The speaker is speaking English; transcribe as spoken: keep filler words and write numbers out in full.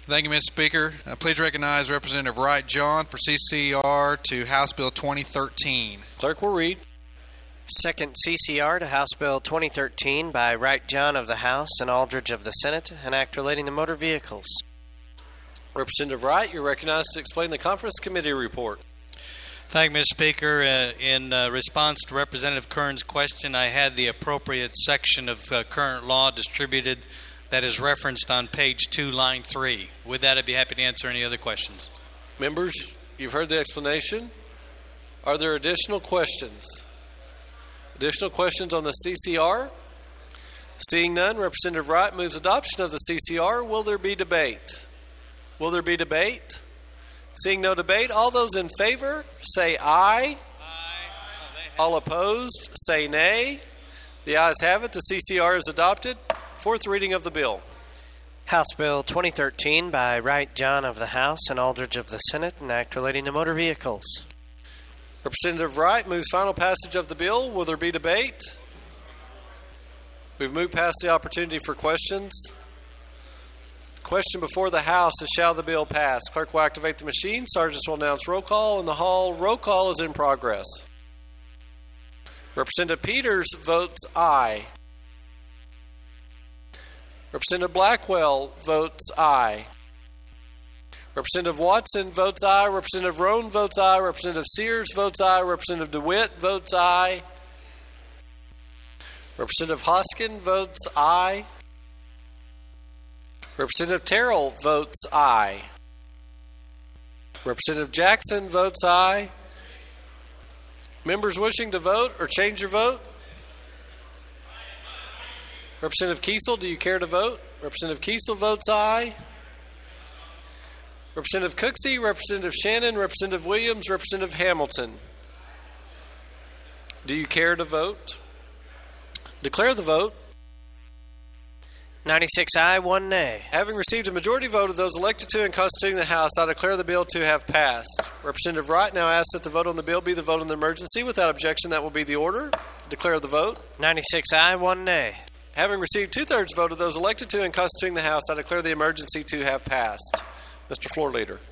Thank you, Mister Speaker. Uh, please recognize Representative Wright John for C C R to House Bill twenty thirteen. Clerk will read. Second C C R to House Bill twenty thirteen by Wright John of the House and Aldridge of the Senate, an act relating to motor vehicles. Representative Wright, you're recognized to explain the conference committee report. Thank you, Mister Speaker. Uh, in uh, response to Representative Kern's question, I had the appropriate section of uh, current law distributed that is referenced on page two, line three. With that, I'd be happy to answer any other questions. Members, you've heard the explanation. Are there additional questions? Additional questions on the C C R? Seeing none, Representative Wright moves adoption of the C C R. Will there be debate? Will there be debate? Seeing no debate, all those in favor say aye. Aye. All opposed say nay. The ayes have it. The C C R is adopted. Fourth reading of the bill. House Bill twenty thirteen by Wright John of the House and Aldridge of the Senate, an act relating to motor vehicles. Representative Wright moves final passage of the bill. Will there be debate? We've moved past the opportunity for questions. Question before the House is, shall the bill pass? Clerk will activate the machine. Sergeants will announce roll call in the hall. Roll call is in progress. Representative Peters votes aye. Representative Blackwell votes aye. Representative Watson votes aye. Representative Roan votes aye. Representative Sears votes aye. Representative DeWitt votes aye. Representative Hoskin votes aye. Representative Terrell votes aye. Representative Jackson votes aye. Members wishing to vote or change your vote? Representative Kiesel, do you care to vote? Representative Kiesel votes aye. Representative Cooksey, Representative Shannon, Representative Williams, Representative Hamilton. Do you care to vote? Declare the vote. ninety-six aye, one nay. Having received a majority vote of those elected to and constituting the House, I declare the bill to have passed. Representative Wright now asks that the vote on the bill be the vote on the emergency. Without objection, that will be the order. Declare the vote. ninety-six aye, one nay. Having received two-thirds vote of those elected to and constituting the House, I declare the emergency to have passed. Mister Floor Leader.